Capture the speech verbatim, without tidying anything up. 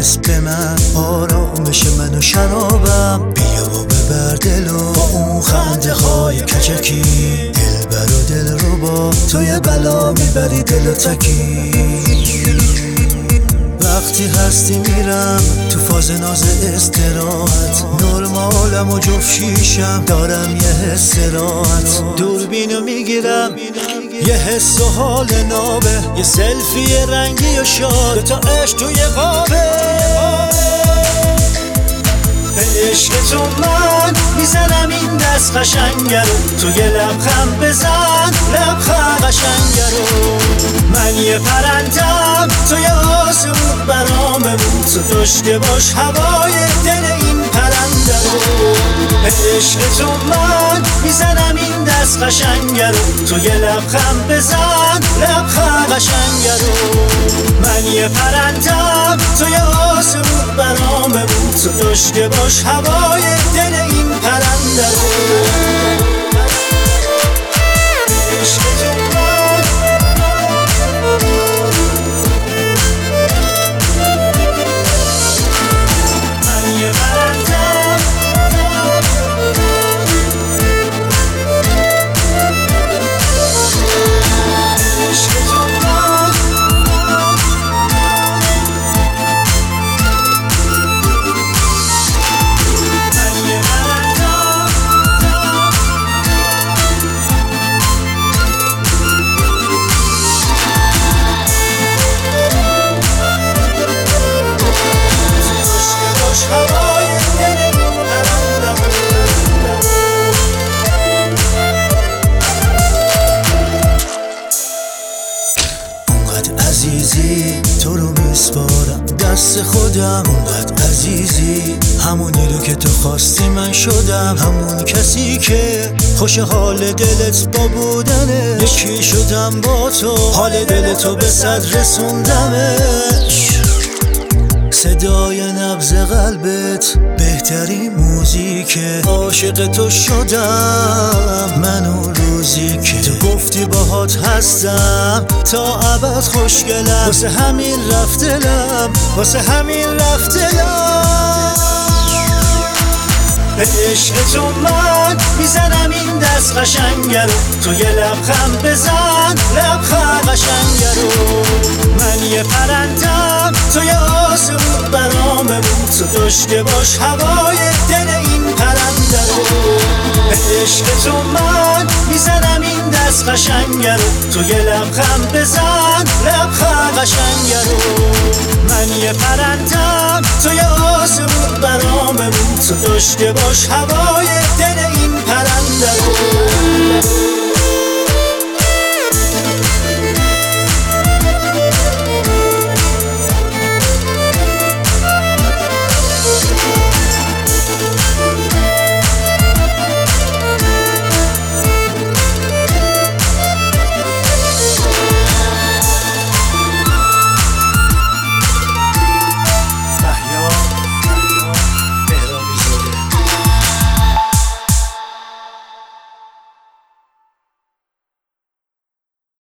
برس به من، آرامش من و شرابم. بیا و ببر دلو با اون خنده های کچکی، دلبر و دل رو با توی بلا میبری دل و تکی. وقتی هستی میرم تو فاز ناز استراحت، نرمالم و جفت شیشم دارم یه حس راحت. دوربینو میگیرم یه حس و حال نابه، یه سلفی رنگی و شاد، تا عشق توی قابه. به عشق تو من میزنم این دست قشنگرو، تو یه لبخند بزن لبخند قشنگرو. من یه پرندم تو یه آسمون برام بود، تو داشته باش هوای دل این پرنده رو. به عشق تو من میزنم این دست قشنگرو، تو یه لبخند بزن لبخند قشنگرو. من یه پرندم تو یه آسمون برام بود، تو داشته باش هوای دل این پرنده رو. عشق تو عزیزی، تو رو میسپارم دست خودم. اونقدر عزیزی، همونی رو که تو خواستی من شدم. همون کسی که خوش حال دلت با بودنه، یکی شدم با تو، حال دل تو به صد رسوندمش. صدای نبض قلبت بهترین موزیکه، عاشق تو شدم من اون روزی که تو گفتی باهات هستم تا ابد خوشگلم. واسه همین رفت دلم، واسه همین رفت دلم. به عشق تو من میزنم این دست قشنگرو، تو یه لبخند بزن لبخند قشنگرو. من یه پرندم تو یه آسمون برام بود، تو داشته باش هوای دل این پرنده رو. به عشق تو من میزنم این دست قشنگرو، تو یه لبخند بزن لبخند قشنگرو. من یه پرندم تو یه آسمون برام بود، تو داشته باش هوای دل این پرنده رو.